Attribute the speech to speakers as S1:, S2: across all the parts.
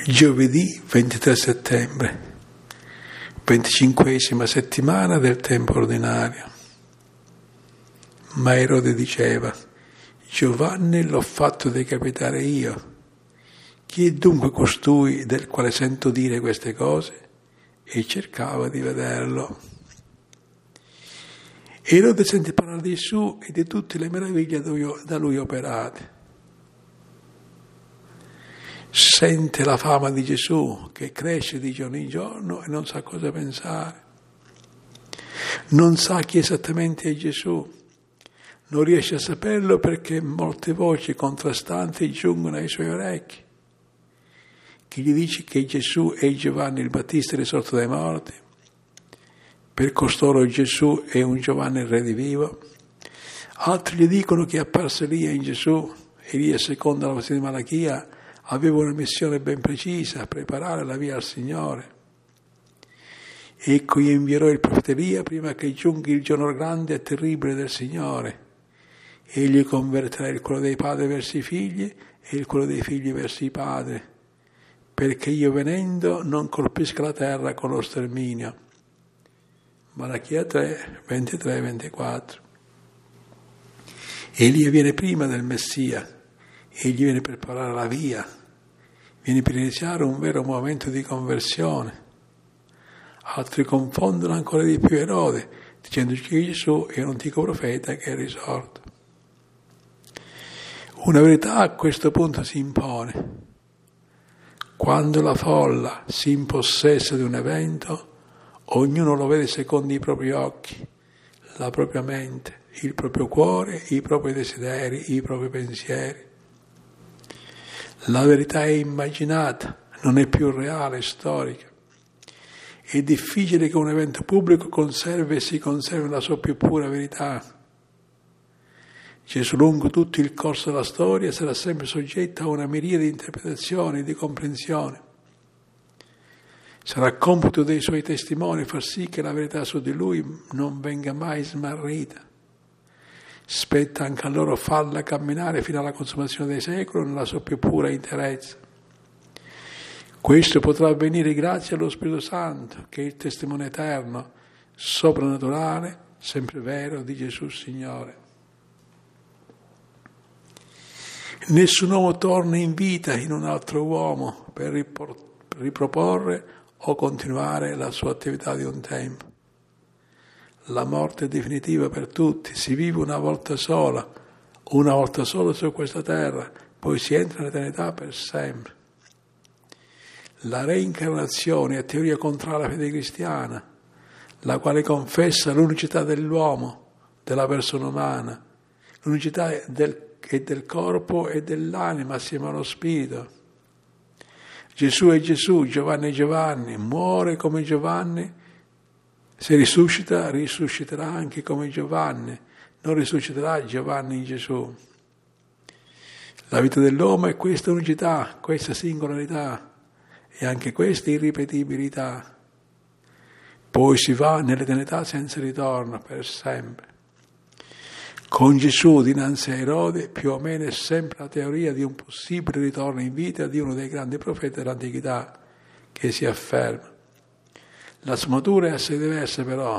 S1: Giovedì 23 settembre, 25esima settimana del tempo ordinario. Ma Erode diceva: Giovanni l'ho fatto decapitare io. Chi è dunque costui del quale sento dire queste cose? E cercava di vederlo. Erode sente parlare di Gesù e di tutte le meraviglie da lui operate. Sente la fama di Gesù che cresce di giorno in giorno e non sa cosa pensare. Non sa chi esattamente è Gesù. Non riesce a saperlo perché molte voci contrastanti giungono ai suoi orecchi. Chi gli dice che Gesù è Giovanni il Battista risorto dai morti. Per costoro Gesù è un Giovanni redivivo. Altri gli dicono che è apparso Elia in Gesù. Elia, secondo la profezia di Malachia, aveva una missione ben precisa: preparare la via al Signore. Ecco, io invierò il profeta Elia prima che giunga il giorno grande e terribile del Signore. Egli convertirà il cuore dei padri verso i figli e il cuore dei figli verso i padri, perché io venendo non colpisca la terra con lo sterminio. Malachia 3, 23-24. Elia viene prima del Messia. Egli viene per preparare la via, viene per iniziare un vero momento di conversione. Altri confondono ancora di più Erode, dicendo che Gesù è un antico profeta che è risorto. Una verità a questo punto si impone. Quando la folla si impossessa di un evento, ognuno lo vede secondo i propri occhi, la propria mente, il proprio cuore, i propri desideri, i propri pensieri. La verità è immaginata, non è più reale, storica. È difficile che un evento pubblico conservi e si conservi la sua più pura verità. Gesù lungo tutto il corso della storia sarà sempre soggetto a una miriade di interpretazioni e di comprensioni. Sarà compito dei suoi testimoni far sì che la verità su di lui non venga mai smarrita. Spetta anche a loro farla camminare fino alla consumazione dei secoli nella sua più pura interezza. Questo potrà avvenire grazie allo Spirito Santo, che è il testimone eterno, soprannaturale, sempre vero di Gesù Signore. Nessun uomo torna in vita in un altro uomo per riproporre o continuare la sua attività di un tempo. La morte è definitiva per tutti, si vive una volta sola su questa terra, poi si entra nell'eternità per sempre. La reincarnazione è teoria contraria alla fede cristiana, la quale confessa l'unicità dell'uomo, della persona umana, l'unicità del corpo e dell'anima assieme allo spirito. Gesù è Gesù, Giovanni è Giovanni, muore come Giovanni. Se risuscita, risusciterà anche come Giovanni, non risusciterà Giovanni in Gesù. La vita dell'uomo è questa unicità, questa singolarità e anche questa irripetibilità. Poi si va nell'eternità senza ritorno, per sempre. Con Gesù dinanzi a Erode più o meno è sempre la teoria di un possibile ritorno in vita di uno dei grandi profeti dell'antichità che si afferma. La sfumatura è assai diversa però.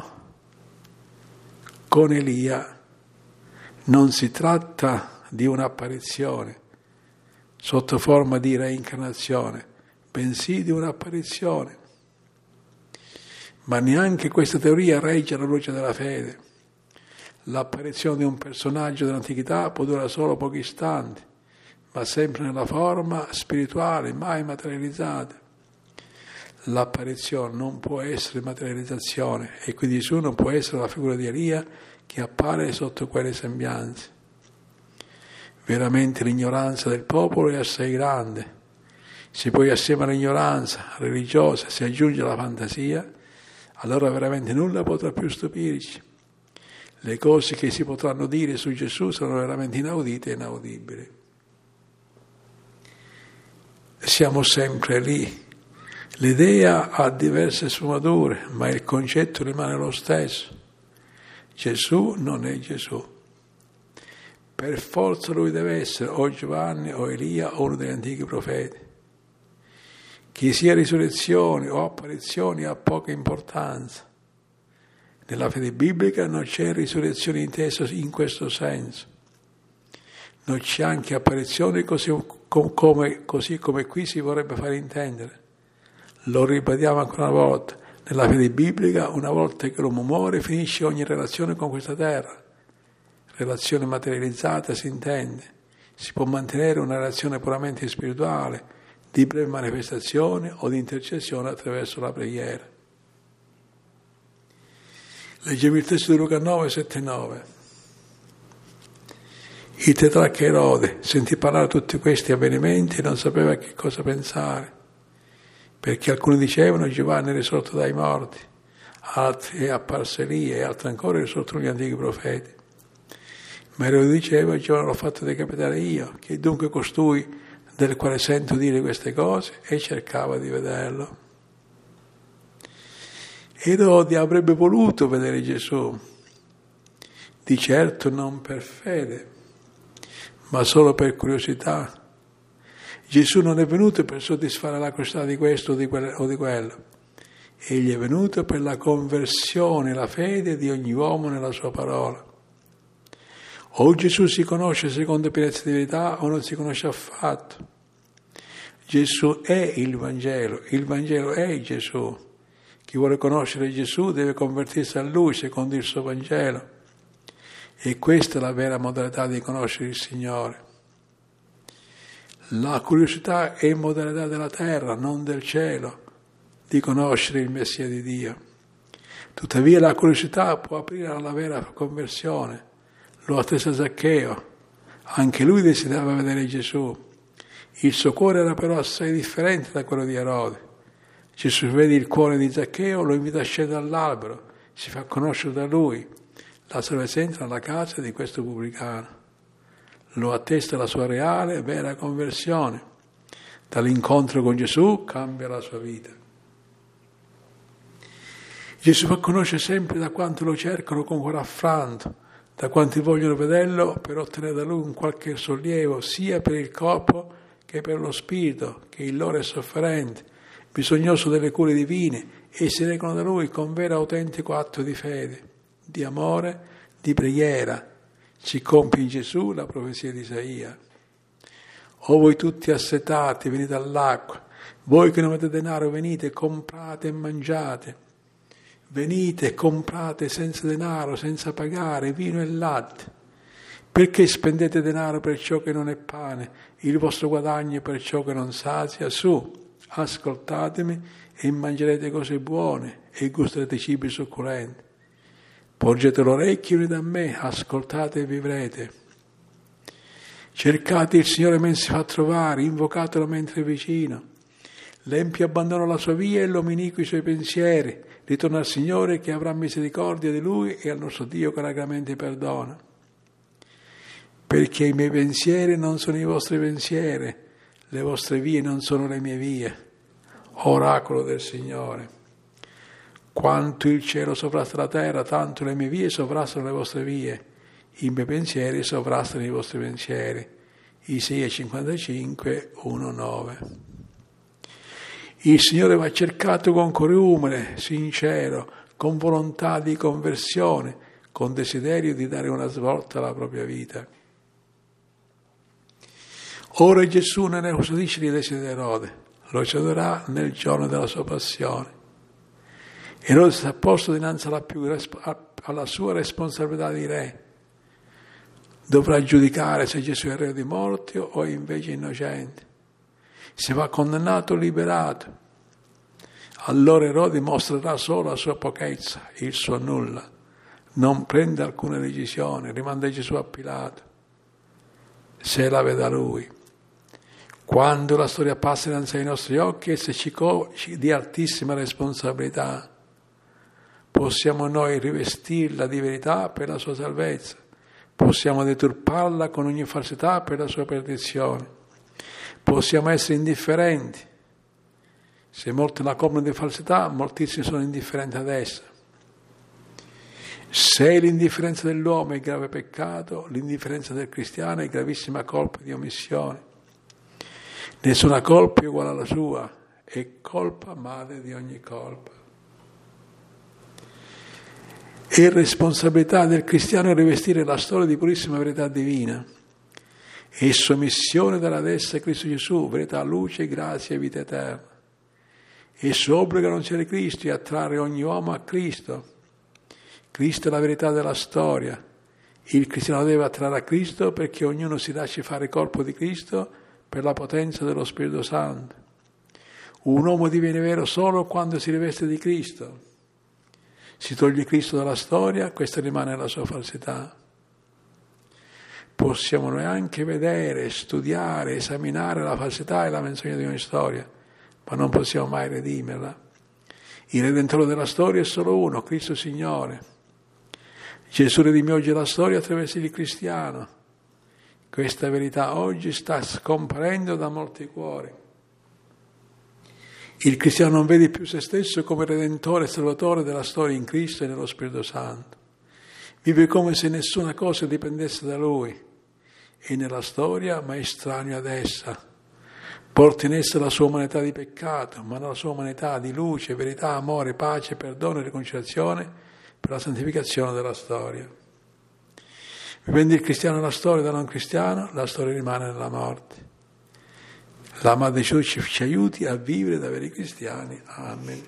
S1: Con Elia non si tratta di un'apparizione sotto forma di reincarnazione, bensì di un'apparizione. Ma neanche questa teoria regge alla luce della fede. L'apparizione di un personaggio dell'antichità può durare solo pochi istanti, ma sempre nella forma spirituale, mai materializzata. L'apparizione non può essere materializzazione e quindi Gesù non può essere la figura di Elia che appare sotto quelle sembianze. Veramente l'ignoranza del popolo è assai grande. Se poi assieme all'ignoranza religiosa si aggiunge la fantasia, allora veramente nulla potrà più stupirci. Le cose che si potranno dire su Gesù sono veramente inaudite e inaudibili. Siamo sempre lì. L'idea ha diverse sfumature, ma il concetto rimane lo stesso. Gesù non è Gesù. Per forza lui deve essere o Giovanni o Elia o uno degli antichi profeti. Che sia risurrezione o apparizioni ha poca importanza. Nella fede biblica non c'è risurrezione intesa in questo senso. Non c'è anche apparizione così come qui si vorrebbe far intendere. Lo ribadiamo ancora una volta. Nella fede biblica, una volta che l'uomo muore, finisce ogni relazione con questa terra. Relazione materializzata si intende. Si può mantenere una relazione puramente spirituale, di breve manifestazione o di intercessione attraverso la preghiera. Leggiamo il testo di Luca 9, 7, 9. Il tetrarca Erode sentì parlare tutti questi avvenimenti e non sapeva che cosa pensare, perché alcuni dicevano Giovanni è risorto dai morti, altri è apparso Elia e altri ancora è risorto gli antichi profeti. Ma Erode diceva Giovanni l'ho fatto decapitare io, che dunque costui del quale sento dire queste cose, e cercava di vederlo. Erode avrebbe voluto vedere Gesù, di certo non per fede, ma solo per curiosità. Gesù non è venuto per soddisfare la curiosità di questo o di quello. Egli è venuto per la conversione, la fede di ogni uomo nella sua parola. O Gesù si conosce secondo pienezza di verità o non si conosce affatto. Gesù è il Vangelo è Gesù. Chi vuole conoscere Gesù deve convertirsi a Lui secondo il suo Vangelo. E questa è la vera modalità di conoscere il Signore. La curiosità è modalità della terra, non del cielo, di conoscere il Messia di Dio. Tuttavia la curiosità può aprire alla vera conversione. Lo attesa Zaccheo. Anche lui desiderava vedere Gesù. Il suo cuore era però assai differente da quello di Erode. Gesù vede il cuore di Zaccheo, lo invita a scendere dall'albero, si fa conoscere da lui. Lazaro entra nella casa di questo pubblicano. Lo attesta la sua reale e vera conversione. Dall'incontro con Gesù cambia la sua vita. Gesù fa conoscere sempre da quanti lo cercano con cuore affranto, da quanti vogliono vederlo per ottenere da lui un qualche sollievo, sia per il corpo che per lo spirito, che il loro è sofferente, bisognoso delle cure divine, e si recano da lui con vero autentico atto di fede, di amore, di preghiera. Si compie in Gesù la profezia di Isaia. O voi tutti assetati, venite all'acqua, voi che non avete denaro venite, comprate e mangiate. Venite, comprate senza denaro, senza pagare, vino e latte. Perché spendete denaro per ciò che non è pane, il vostro guadagno per ciò che non sazia? Su, ascoltatemi e mangerete cose buone e gusterete cibi succulenti. Porgete l'orecchio unite a me, ascoltate e vivrete. Cercate il Signore mentre si fa trovare, invocatelo mentre è vicino. L'empio abbandona la sua via e l'uomo iniquo i suoi pensieri. Ritorna al Signore che avrà misericordia di Lui e al nostro Dio che largamente perdona. Perché i miei pensieri non sono i vostri pensieri, le vostre vie non sono le mie vie. Oracolo del Signore. Quanto il cielo sovrasta la terra, tanto le mie vie sovrastano le vostre vie. I miei pensieri sovrastano i vostri pensieri. Isaia 55, 1, 9. Il Signore va cercato con cuore umile, sincero, con volontà di conversione, con desiderio di dare una svolta alla propria vita. Ora Gesù non ne custodisce i desideri di Erode, lo eseguirà nel giorno della sua passione. Erode si è posto dinanzi alla sua responsabilità di re. Dovrà giudicare se Gesù è re di morti o è invece innocente. Se va condannato o liberato, allora Erode mostrerà solo la sua pochezza, il suo nulla. Non prende alcuna decisione, rimanda Gesù a Pilato, se la veda lui. Quando la storia passa dinanzi ai nostri occhi, essa ci di altissima responsabilità. Possiamo noi rivestirla di verità per la sua salvezza, possiamo deturparla con ogni falsità per la sua perdizione. Possiamo essere indifferenti. Se molti la coprono di falsità, moltissimi sono indifferenti ad essa. Se l'indifferenza dell'uomo è grave peccato, l'indifferenza del cristiano è gravissima colpa di omissione. Nessuna colpa è uguale alla sua, è colpa madre di ogni colpa. È responsabilità del cristiano rivestire la storia di purissima verità divina. È sua missione dare ad essa Cristo Gesù, verità, luce, grazia e vita eterna. È suo obbligo annunciare Cristo e attrarre ogni uomo a Cristo. Cristo è la verità della storia. Il cristiano deve attrarre a Cristo perché ognuno si lasci fare corpo di Cristo per la potenza dello Spirito Santo. Un uomo diviene vero solo quando si riveste di Cristo. Si toglie Cristo dalla storia, questa rimane la sua falsità. Possiamo noi anche vedere, studiare, esaminare la falsità e la menzogna di ogni storia, ma non possiamo mai redimerla. Il Redentore della storia è solo uno, Cristo Signore. Gesù redime oggi la storia attraverso il cristiano. Questa verità oggi sta scomparendo da molti cuori. Il cristiano non vede più se stesso come Redentore e Salvatore della storia in Cristo e nello Spirito Santo. Vive come se nessuna cosa dipendesse da Lui. È nella storia, ma è estraneo ad essa. Porta in essa la sua umanità di peccato, ma la sua umanità di luce, verità, amore, pace, perdono e riconciliazione per la santificazione della storia. Vivendo il cristiano la storia da non cristiano, la storia rimane nella morte. La Madre Gesù ci aiuti a vivere da veri cristiani. Amen.